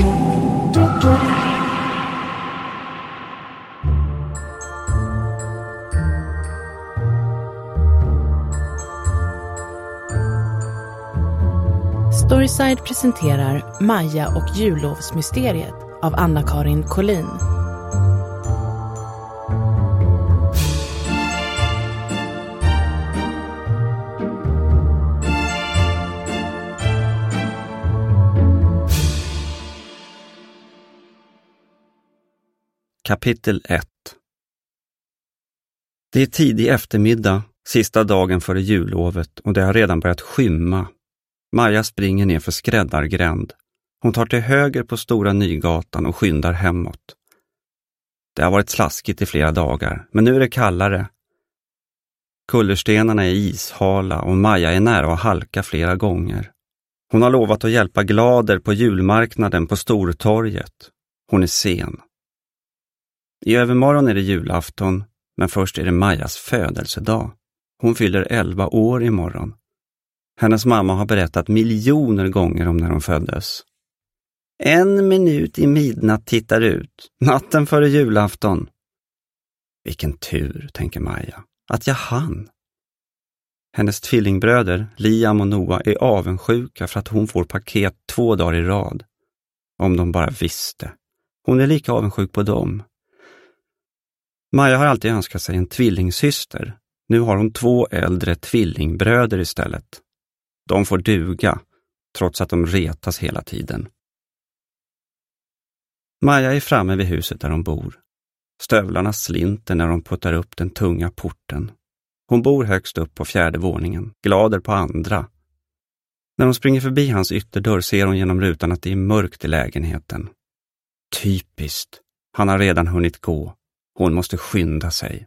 Storyside presenterar Maja och jullovsmysteriet av Anna-Karin Collin. Kapitel 1. Det är tidig eftermiddag, sista dagen före jullovet, och det har redan börjat skymma. Maja springer ner för Skräddargränd. Hon tar till höger på Stora Nygatan och skyndar hemåt. Det har varit slaskigt i flera dagar, men nu är det kallare. Kullerstenarna är ishala och Maja är nära att halka flera gånger. Hon har lovat att hjälpa Glader på julmarknaden på Stortorget. Hon är sen. I övermorgon är det julafton, men först är det Majas födelsedag. Hon fyller 11 år imorgon. Hennes mamma har berättat miljoner gånger om när hon föddes. 1 minut i midnatt tittar ut, natten före julafton. Vilken tur, tänker Maja, att jag hann. Hennes tvillingbröder, Liam och Noah, är avundsjuka för att hon får paket 2 dagar i rad. Om de bara visste. Hon är lika avundsjuk på dem. Maja har alltid önskat sig en tvillingsyster. Nu har hon 2 äldre tvillingbröder istället. De får duga, trots att de retas hela tiden. Maja är framme vid huset där hon bor. Stövlarna slinter när de puttar upp den tunga porten. Hon bor högst upp på 4:e våningen, Glader på 2:a. När hon springer förbi hans ytterdörr ser hon genom rutan att det är mörkt i lägenheten. Typiskt, han har redan hunnit gå. Hon måste skynda sig.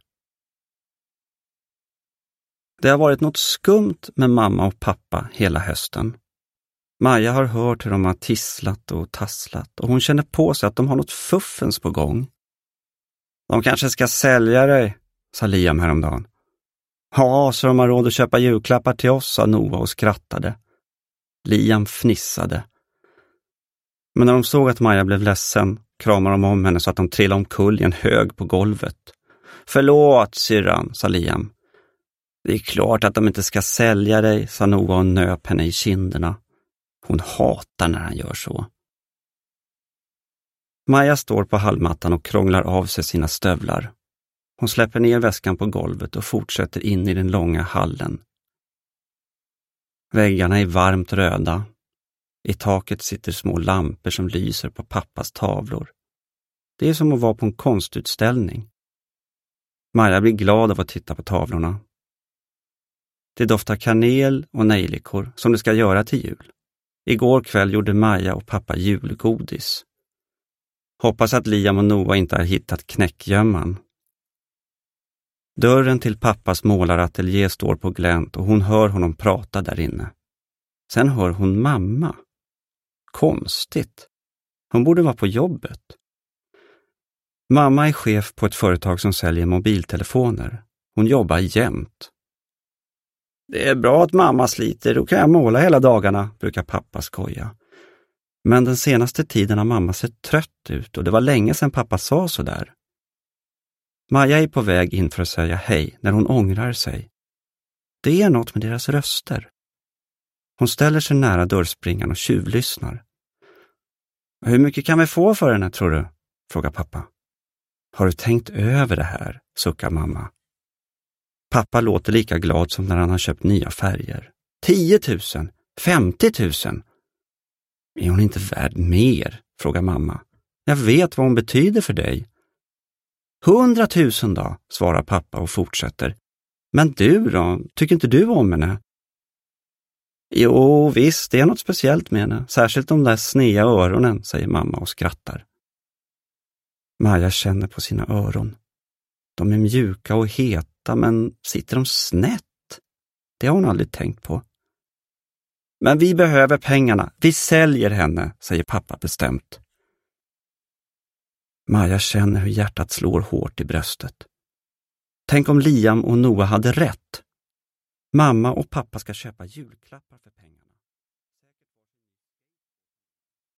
Det har varit något skumt med mamma och pappa hela hösten. Maja har hört hur de har tisslat och tasslat och hon känner på sig att de har något fuffens på gång. De kanske ska sälja dig, sa Liam häromdagen. Ja, så de har råd att köpa julklappar till oss, sa Noah och skrattade. Liam fnissade. Men när de såg att Maja blev ledsen kramade de om henne så att de trillade omkull i en hög på golvet. Förlåt, syrran, sa Liam. Det är klart att de inte ska sälja dig, sa Noah och nöp henne i kinderna. Hon hatar när han gör så. Maja står på hallmattan och krånglar av sig sina stövlar. Hon släpper ner väskan på golvet och fortsätter in i den långa hallen. Väggarna är varmt röda. I taket sitter små lampor som lyser på pappas tavlor. Det är som att vara på en konstutställning. Maja blir glad av att titta på tavlorna. Det doftar kanel och nejlikor som det ska göra till jul. Igår kväll gjorde Maja och pappa julgodis. Hoppas att Liam och Noah inte har hittat knäckgömman. Dörren till pappas målarateljé står på glänt och hon hör honom prata där inne. Sen hör hon mamma. Konstigt. Hon borde vara på jobbet. Mamma är chef på ett företag som säljer mobiltelefoner. Hon jobbar jämt. Det är bra att mamma sliter, då kan jag måla hela dagarna, brukar pappa skoja. Men den senaste tiden har mamma sett trött ut och det var länge sedan pappa sa så där. Maja är på väg in för att säga hej när hon ångrar sig. Det är något med deras röster. Hon ställer sig nära dörrspringan och tjuvlyssnar. Hur mycket kan vi få för henne, tror du? Frågar pappa. Har du tänkt över det här? Suckar mamma. Pappa låter lika glad som när han har köpt nya färger. 10 000, 50 000. Är hon inte värd mer? Frågar mamma. Jag vet vad hon betyder för dig. 100 000 då, svarar pappa och fortsätter. Men du då? Tycker inte du om henne? Jo, visst, det är något speciellt med henne. Särskilt de där snea öronen, säger mamma och skrattar. Maja känner på sina öron. De är mjuka och heta, men sitter de snett? Det har hon aldrig tänkt på. Men vi behöver pengarna. Vi säljer henne, säger pappa bestämt. Maja känner hur hjärtat slår hårt i bröstet. Tänk om Liam och Noah hade rätt. Mamma och pappa ska köpa julklappar för pengar.